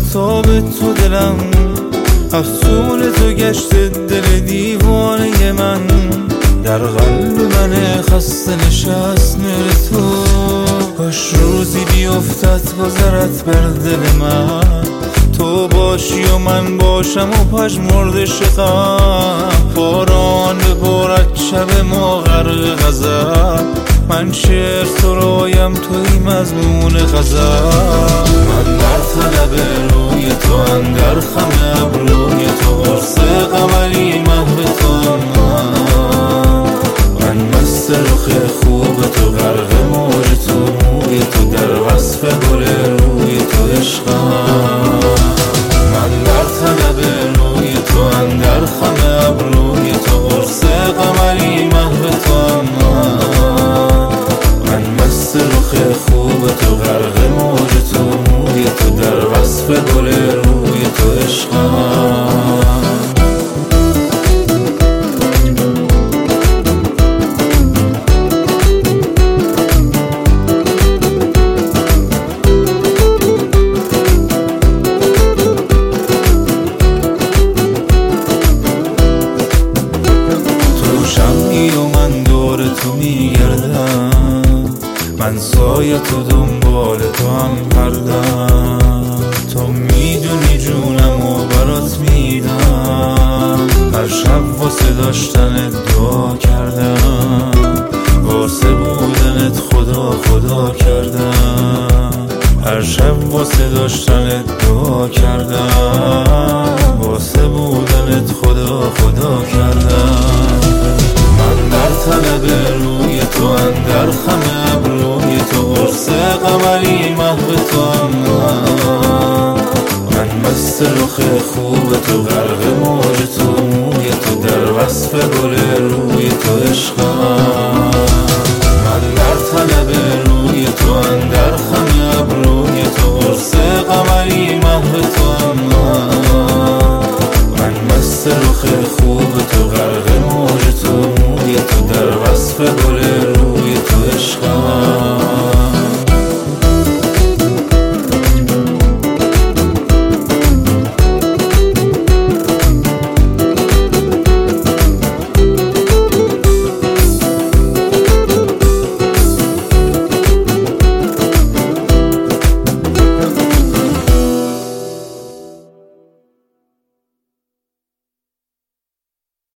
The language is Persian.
تا به تو دلم افسون تو گشته، دل دیوانه من در قلب من خسته نشست میره تو. کاش روزی بیفتد گذرت بر دل من، تو باشی و من باشم و پژمرد شقم. باران ببارد شب ما غرق غزل، من شعر سرایم توی مضمون غزل. من در طلب روی تو اندر خم ابروی تو، قرص قمری محو تو من مست رخ خوب تو، غرق موج تو، موی تو در وصف گل روی تو عشقم. من در طلب روی تو اندر خم ابروی تو، قرص قمری محو تو من مست رخ خوب تو، غرق موج تو، موی تو در وصف گل روی تو عشقم. تو میگردم، من سایه تو دنبال تو هم پردم. تو میدونی جونم و برات میدم، هر شب واسه داشتنت دعا کردم، واسه بودنت خدا خدا کردم. هر شب واسه داشتنت دعا کردم، واسه بودنت خدا خدا کردم. من در طلب روی تو اندر خم ابروی تو، قرص قمری محو تو من مست رخ خوب تو، غرق موج تو، موی تو در وصف گل روی تو عشقم. من در طلب روی تو اندر خم ابروی تو، قرص قمری محو تو من مست رخ خوب تو، غرق موج تو، موی تو در وصف گل